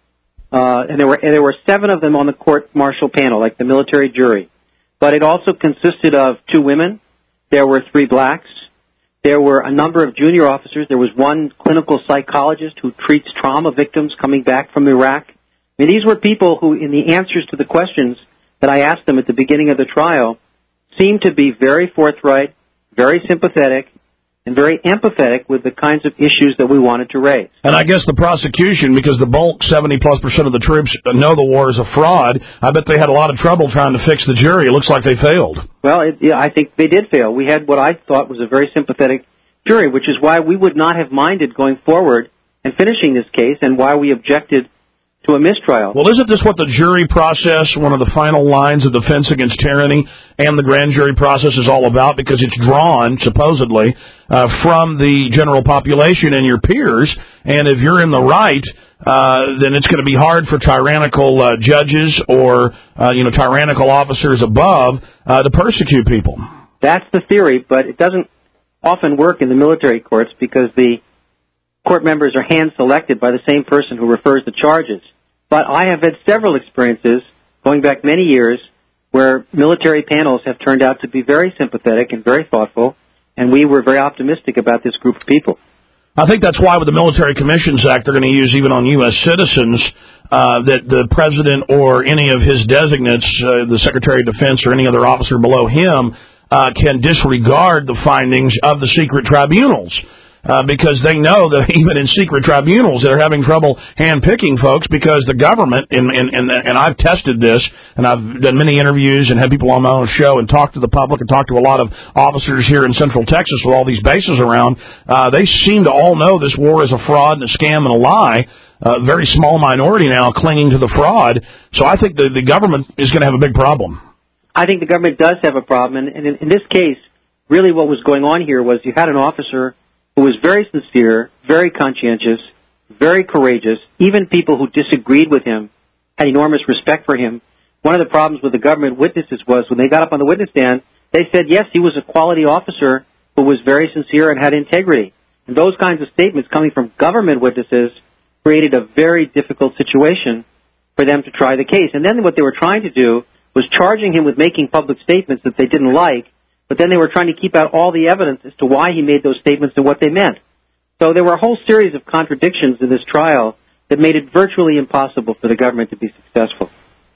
and there were 7 of them on the court-martial panel, like the military jury. But it also consisted of 2 women. There were 3 blacks. There were a number of junior officers. There was 1 clinical psychologist who treats trauma victims coming back from Iraq. I mean, these were people who, in the answers to the questions that I asked them at the beginning of the trial, seemed to be very forthright, very sympathetic, and very empathetic with the kinds of issues that we wanted to raise. And I guess the prosecution, because the bulk, 70+% of the troops know the war is a fraud, I bet they had a lot of trouble trying to fix the jury. It looks like they failed. Well, I think they did fail. We had what I thought was a very sympathetic jury, which is why we would not have minded going forward and finishing this case, and why we objected to a mistrial. Well, isn't this what the jury process, one of the final lines of defense against tyranny, and the grand jury process is all about? Because it's drawn, supposedly, from the general population and your peers, and if you're in the right, then it's going to be hard for tyrannical judges or tyrannical officers above to persecute people. That's the theory, but it doesn't often work in the military courts because the court members are hand-selected by the same person who refers the charges. But I have had several experiences, going back many years, where military panels have turned out to be very sympathetic and very thoughtful, and we were very optimistic about this group of people. I think that's why with the Military Commissions Act they're going to use even on U.S. citizens, that the President or any of his designates, the Secretary of Defense or any other officer below him, can disregard the findings of the secret tribunals. Because they know that even in secret tribunals they're having trouble hand-picking folks because the government, and I've tested this, and I've done many interviews and had people on my own show and talked to the public and talked to a lot of officers here in Central Texas with all these bases around. They seem to all know this war is a fraud and a scam and a lie. A very small minority now clinging to the fraud. So I think the government is going to have a big problem. I think the government does have a problem, and in this case, really what was going on here was you had an officer who was very sincere, very conscientious, very courageous. Even people who disagreed with him had enormous respect for him. One of the problems with the government witnesses was when they got up on the witness stand, they said, yes, he was a quality officer who was very sincere and had integrity. And those kinds of statements coming from government witnesses created a very difficult situation for them to try the case. And then what they were trying to do was charging him with making public statements that they didn't like, but then they were trying to keep out all the evidence as to why he made those statements and what they meant. So there were a whole series of contradictions in this trial that made it virtually impossible for the government to be successful.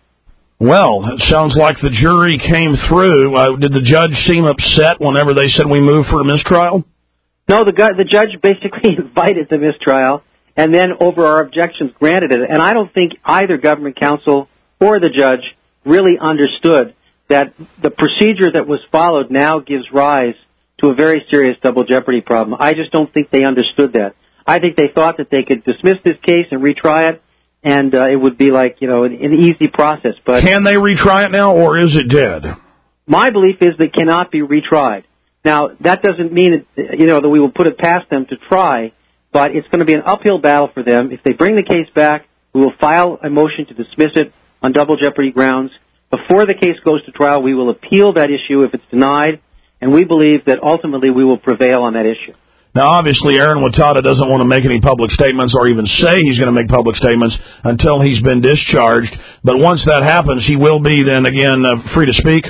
Well, it sounds like the jury came through. Did the judge seem upset whenever they said we move for a mistrial? No, the judge basically invited the mistrial, and then over our objections granted it. And I don't think either government counsel or the judge really understood that the procedure that was followed now gives rise to a very serious double jeopardy problem. I just don't think they understood that. I think they thought that they could dismiss this case and retry it, and it would be like, an easy process. But can they retry it now, or is it dead? My belief is that it cannot be retried. Now, that doesn't mean, that we will put it past them to try, but it's going to be an uphill battle for them. If they bring the case back, we will file a motion to dismiss it on double jeopardy grounds. Before the case goes to trial, we will appeal that issue if it's denied, and we believe that ultimately we will prevail on that issue. Now, obviously, Aaron Watada doesn't want to make any public statements or even say he's going to make public statements until he's been discharged, but once that happens, he will be then again free to speak?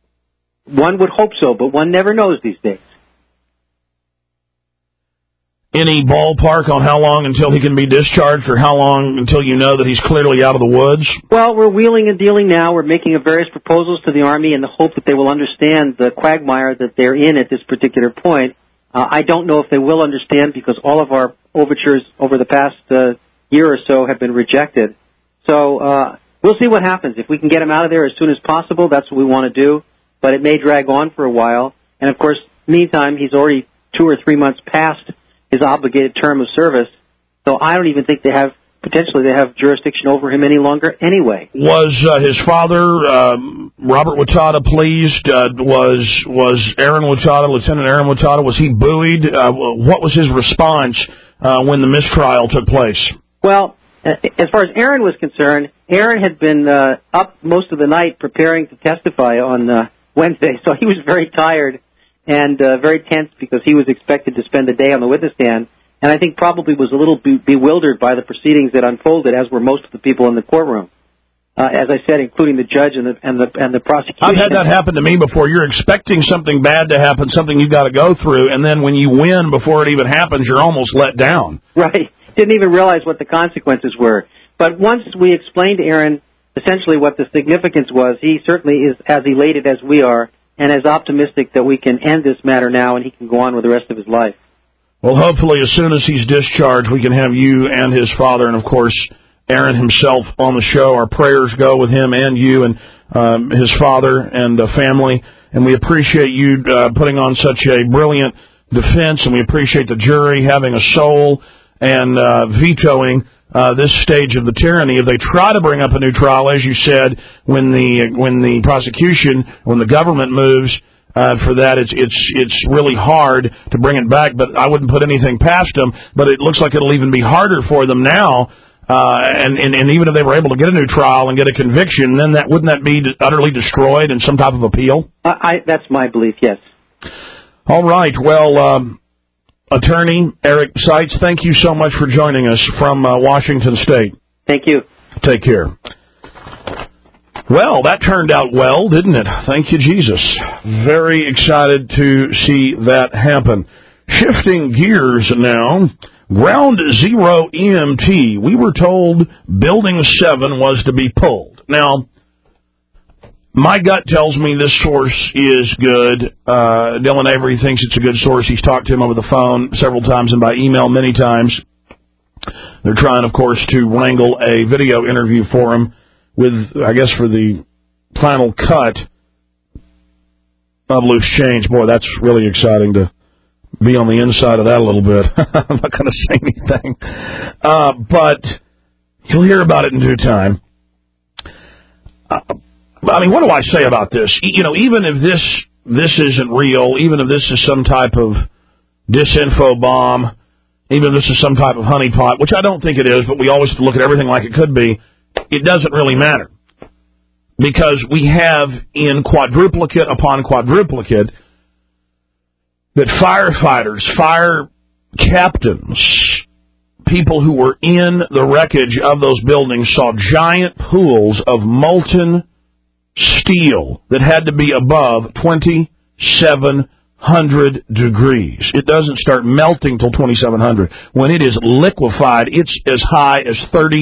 One would hope so, but one never knows these days. Any ballpark on how long until he can be discharged, or how long until you know that he's clearly out of the woods? Well, we're wheeling and dealing now. We're making various proposals to the Army in the hope that they will understand the quagmire that they're in at this particular point. I don't know if they will understand because all of our overtures over the past year or so have been rejected. So we'll see what happens. If we can get him out of there as soon as possible, that's what we want to do. But it may drag on for a while. And, of course, meantime, he's already 2 or 3 months past his obligated term of service, so I don't even think they have jurisdiction over him any longer anyway. Was his father, Robert Watada, pleased? Was Aaron Watada, Lieutenant Aaron Watada, was he buoyed? What was his response when the mistrial took place? Well, as far as Aaron was concerned, Aaron had been up most of the night preparing to testify on Wednesday, so he was very tired and very tense because he was expected to spend the day on the witness stand. and I think probably was a little bewildered by the proceedings that unfolded, as were most of the people in the courtroom. As I said, including the judge and the prosecution. I've had that happen to me before. You're expecting something bad to happen, something you've got to go through, and then when you win before it even happens, you're almost let down. Right. Didn't even realize what the consequences were. But once we explained to Aaron essentially what the significance was, he certainly is as elated as we are and as optimistic that we can end this matter now and he can go on with the rest of his life. Well, hopefully as soon as he's discharged, we can have you and his father and, of course, Aaron himself on the show. Our prayers go with him and you and his father and family, and we appreciate you putting on such a brilliant defense, and we appreciate the jury having a soul and vetoing this stage of the tyranny. If they try to bring up a new trial, as you said, when the prosecution, when the government moves for that, it's really hard to bring it back, but I wouldn't put anything past them, but it looks like it'll even be harder for them now. And even if they were able to get a new trial and get a conviction, then wouldn't that be utterly destroyed in some type of appeal? That's my belief, yes. All right. Well, Attorney Eric Seitz, thank you so much for joining us from Washington State. Thank you. Take care. Well, that turned out well, didn't it? Thank you, Jesus. Very excited to see that happen. Shifting gears now. Ground Zero EMT, we were told Building 7 was to be pulled. Now, my gut tells me this source is good. Dylan Avery thinks it's a good source. He's talked to him over the phone several times and by email many times. They're trying, of course, to wrangle a video interview for him with, I guess, for the final cut of Loose Change. Boy, that's really exciting to be on the inside of that a little bit. I'm not going to say anything. But you'll hear about it in due time. I mean, what do I say about this? You know, even if this isn't real, even if this is some type of disinfo bomb, even if this is some type of honeypot, which I don't think it is, but we always look at everything like it could be, it doesn't really matter. Because we have in quadruplicate upon quadruplicate that firefighters, fire captains, people who were in the wreckage of those buildings saw giant pools of molten steel that had to be above 2,700 degrees. It doesn't start melting till 2,700. When it is liquefied, it's as high as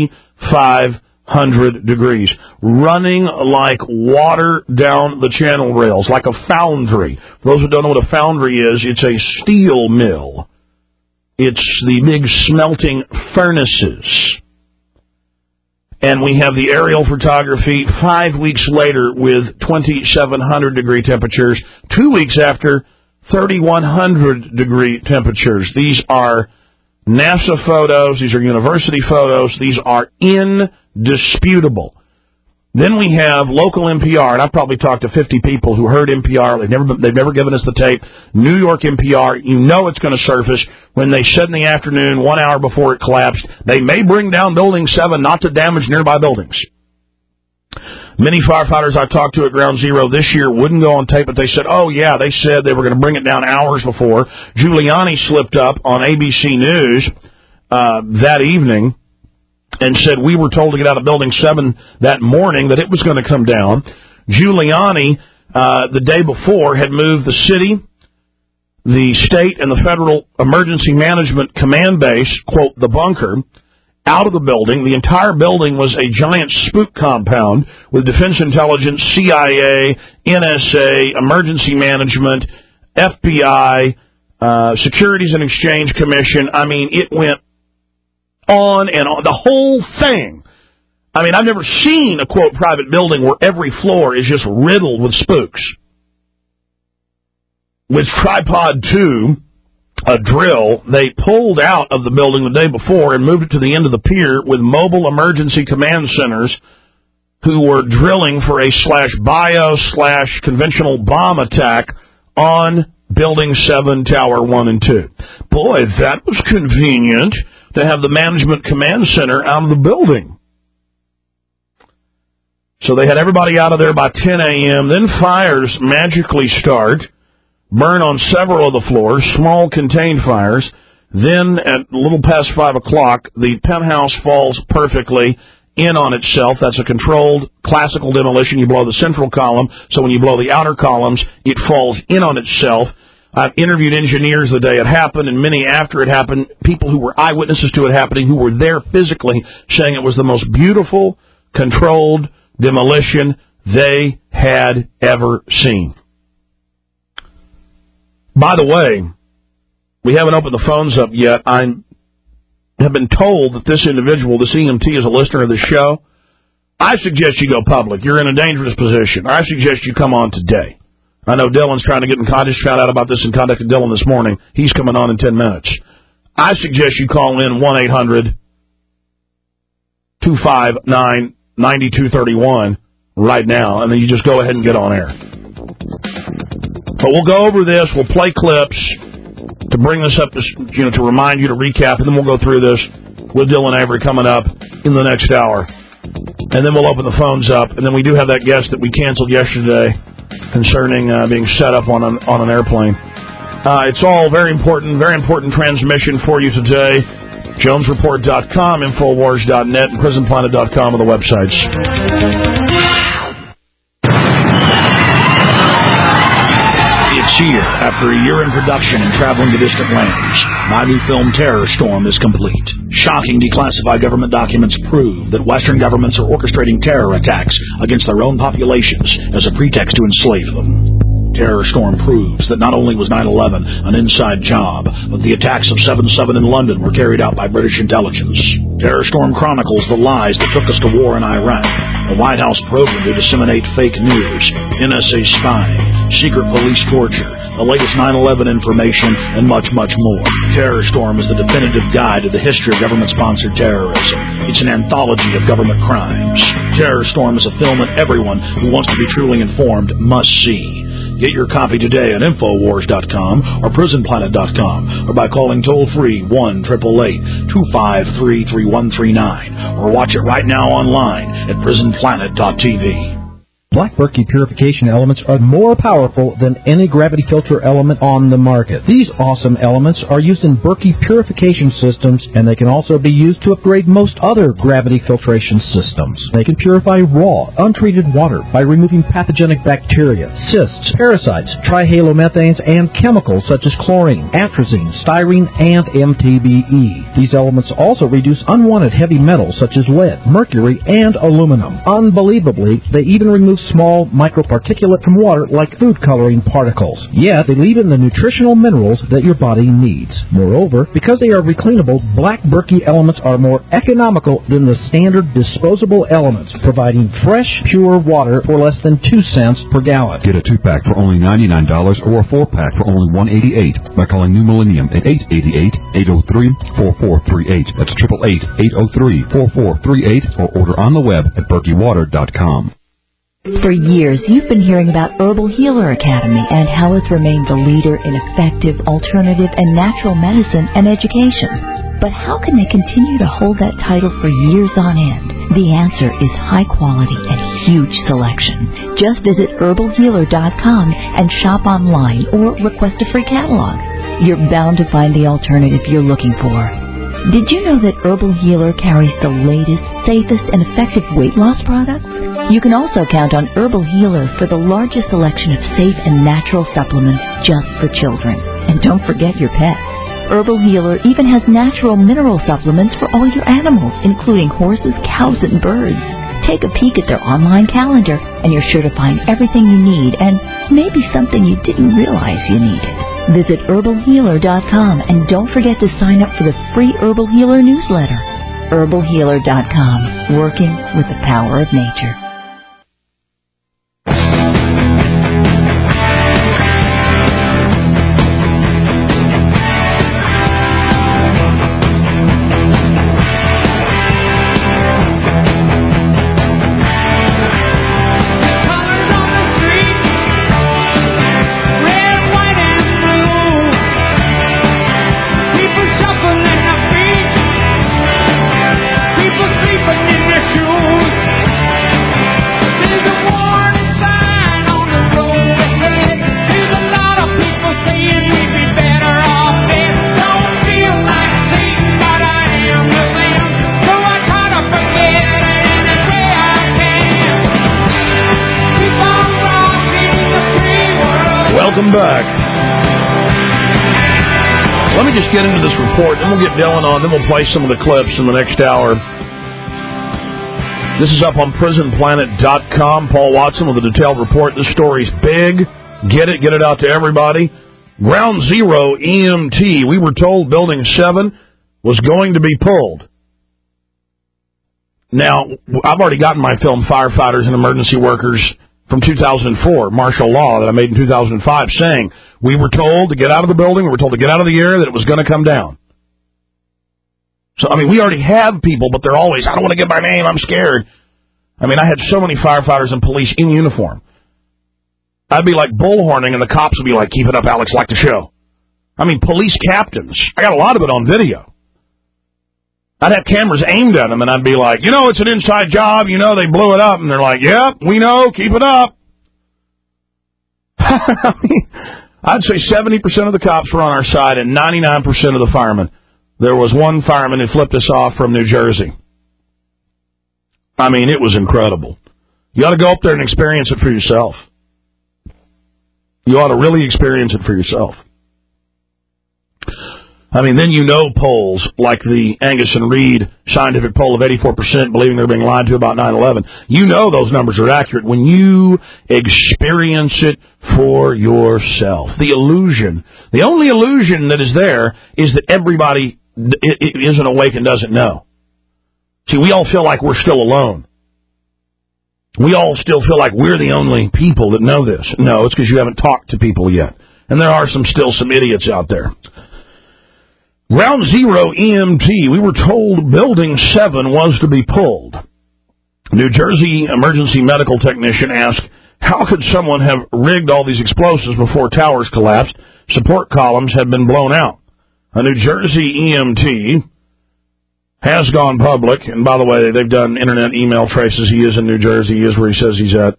3,500 degrees, running like water down the channel rails, like a foundry. For those who don't know what a foundry is, it's a steel mill. It's the big smelting furnaces. And we have the aerial photography 5 weeks later with 2,700 degree temperatures, 2 weeks after 3,100 degree temperatures. These are NASA photos, these are university photos, these are indisputable. Then we have local NPR, and I've probably talked to 50 people who heard NPR. They've never given us the tape. New York NPR, you know it's going to surface when they said in the afternoon, 1 hour before it collapsed, they may bring down Building 7 not to damage nearby buildings. Many firefighters I talked to at Ground Zero this year wouldn't go on tape, but they said, oh, yeah, they said they were going to bring it down hours before. Giuliani slipped up on ABC News that evening and said we were told to get out of Building 7 that morning, that it was going to come down. Giuliani, the day before, had moved the city, the state, and the Federal Emergency Management Command Base, quote, the bunker, out of the building. The entire building was a giant spook compound with Defense Intelligence, CIA, NSA, Emergency Management, FBI, Securities and Exchange Commission. I mean, it went on and on. The whole thing. I mean, I've never seen a, quote, private building where every floor is just riddled with spooks. With Tripod 2, a drill, they pulled out of the building the day before and moved it to the end of the pier with mobile emergency command centers who were drilling for a /bio/conventional bomb attack on Building 7, Tower 1 and 2. Boy, that was convenient to have the management command center out of the building. So they had everybody out of there by 10 a.m. Then fires magically start, burn on several of the floors, small contained fires. Then at a little past 5 o'clock, the penthouse falls perfectly in on itself. That's a controlled classical demolition. You blow the central column, so when you blow the outer columns, it falls in on itself. I've interviewed engineers the day it happened, and many after it happened, people who were eyewitnesses to it happening, who were there physically, saying it was the most beautiful, controlled demolition they had ever seen. By the way, we haven't opened the phones up yet. I have been told that this individual, this EMT, is a listener of the show. I suggest you go public. You're in a dangerous position. I suggest you come on today. I know Dylan's trying to get in contact. I just found out about this and contacted Dylan this morning. He's coming on in 10 minutes. I suggest you call in 1-800-259-9231 right now, and then you just go ahead and get on air. But we'll go over this. We'll play clips to bring this up, to remind you, to recap, and then we'll go through this with Dylan Avery coming up in the next hour. And then we'll open the phones up, and then we do have that guest that we canceled yesterday concerning being set up on an airplane. It's all very important transmission for you today. JonesReport.com, Infowars.net, and PrisonPlanet.com are the websites. It's here. After a year in production and traveling to distant lands, my new film Terror Storm is complete. Shocking declassified government documents prove that Western governments are orchestrating terror attacks against their own populations as a pretext to enslave them. Terror Storm proves that not only was 9/11 an inside job, but the attacks of 7/7 in London were carried out by British intelligence. Terror Storm chronicles the lies that took us to war in Iraq, the White House program to disseminate fake news, NSA spying, secret police torture, the latest 9/11 information, and much, much more. Terror Storm is the definitive guide to the history of government-sponsored terrorism. It's an anthology of government crimes. Terror Storm is a film that everyone who wants to be truly informed must see. Get your copy today at Infowars.com or PrisonPlanet.com or by calling toll-free 1-888-253-3139 or watch it right now online at PrisonPlanet.tv. Black Berkey purification elements are more powerful than any gravity filter element on the market. These awesome elements are used in Berkey purification systems, and they can also be used to upgrade most other gravity filtration systems. They can purify raw, untreated water by removing pathogenic bacteria, cysts, parasites, trihalomethanes, and chemicals such as chlorine, atrazine, styrene, and MTBE. These elements also reduce unwanted heavy metals such as lead, mercury, and aluminum. Unbelievably, they even remove small microparticulate from water like food coloring particles. Yet, they leave in the nutritional minerals that your body needs. Moreover, because they are recleanable, Black Berkey elements are more economical than the standard disposable elements, providing fresh, pure water for less than 2 cents per gallon. Get a 2-pack for only $99 or a 4-pack for only $188 by calling New Millennium at 888-803-4438. That's 888-803-4438 or order on the web at berkeywater.com. For years, you've been hearing about Herbal Healer Academy and how it's remained the leader in effective, alternative, and natural medicine and education. But how can they continue to hold that title for years on end? The answer is high quality and huge selection. Just visit herbalhealer.com and shop online or request a free catalog. You're bound to find the alternative you're looking for. Did you know that Herbal Healer carries the latest, safest, and effective weight loss products? You can also count on Herbal Healer for the largest selection of safe and natural supplements just for children. And don't forget your pets. Herbal Healer even has natural mineral supplements for all your animals, including horses, cows, and birds. Take a peek at their online calendar, and you're sure to find everything you need and maybe something you didn't realize you needed. Visit herbalhealer.com and don't forget to sign up for the free Herbal Healer newsletter. herbalhealer.com, working with the power of nature. People sleeping in their shoes. welcome back. Let me just get into this report, then we'll get Dylan on, then we'll play some of the clips in the next hour. This is up on prisonplanet.com. Paul Watson with a detailed report. This story's big. Get it out to everybody. Ground Zero EMT. We were told Building 7 was going to be pulled. Now, I've already gotten my film Firefighters and Emergency Workers from 2004, martial law that I made in 2005, saying we were told to get out of the building, we were told to get out of the air, that it was going to come down. So, I mean, we already have people, but they're always, I don't want to give my name, I'm scared. I mean, I had so many firefighters and police in uniform. I'd be like bullhorning, and the cops would be like, keep it up, Alex, like the show. I mean, police captains. I got a lot of it on video. I'd have cameras aimed at them, and I'd be like, it's an inside job, they blew it up. And they're like, yep, we know, keep it up. I mean, I'd say 70% of the cops were on our side and 99% of the firemen. There was one fireman who flipped us off from New Jersey. I mean, it was incredible. You ought to go up there and experience it for yourself. You ought to really experience it for yourself. I mean, then polls like the Angus and Reid scientific poll of 84% believing they're being lied to about 9/11. Those numbers are accurate when you experience it for yourself. The illusion, the only illusion that is there is that everybody isn't awake and doesn't know. See, we all feel like we're still alone. We all still feel like we're the only people that know this. No, it's because you haven't talked to people yet. And there are some idiots out there. Ground Zero EMT, we were told Building 7 was to be pulled. New Jersey emergency medical technician asked, how could someone have rigged all these explosives before towers collapsed? Support columns had been blown out. A New Jersey EMT has gone public, and by the way, they've done internet email traces. He is in New Jersey. He is where he says he's at.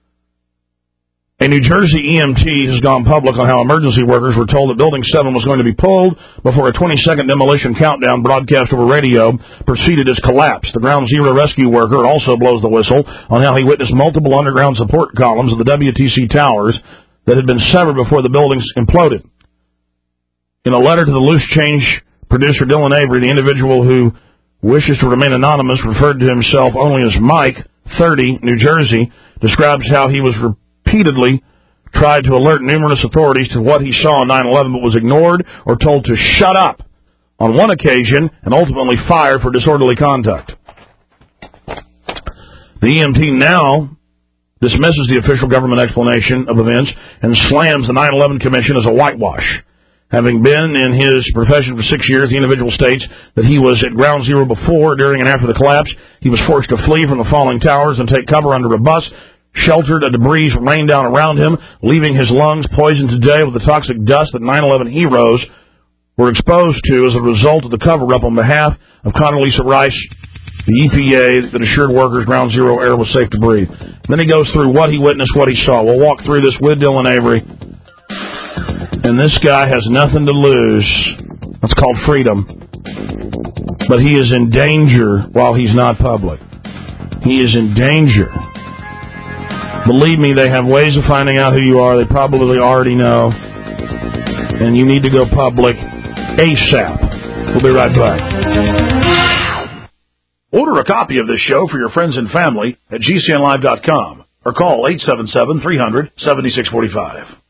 A New Jersey EMT has gone public on how emergency workers were told that Building 7 was going to be pulled before a 20-second demolition countdown broadcast over radio preceded its collapse. The Ground Zero rescue worker also blows the whistle on how he witnessed multiple underground support columns of the WTC towers that had been severed before the buildings imploded. In a letter to the Loose Change producer Dylan Avery, the individual who wishes to remain anonymous, referred to himself only as Mike, 30, New Jersey, describes how he was repeatedly tried to alert numerous authorities to what he saw on 9/11 but was ignored or told to shut up on one occasion and ultimately fired for disorderly conduct. The EMT now dismisses the official government explanation of events and slams the 9/11 Commission as a whitewash. Having been in his profession for 6 years, the individual states that he was at Ground Zero before, during, and after the collapse. He was forced to flee from the falling towers and take cover under a bus, sheltered. A debris rained down around him, leaving his lungs poisoned today with the toxic dust that 9/11 heroes were exposed to as a result of the cover-up on behalf of Condoleezza Rice, the EPA that assured workers Ground Zero air was safe to breathe. Then he goes through what he witnessed, what he saw. We'll walk through this with Dylan Avery. And this guy has nothing to lose. That's called freedom. But he is in danger while he's not public. He is in danger. Believe me, they have ways of finding out who you are. They probably already know. And you need to go public ASAP. We'll be right back. Order a copy of this show for your friends and family at GCNlive.com or call 877-300-7645.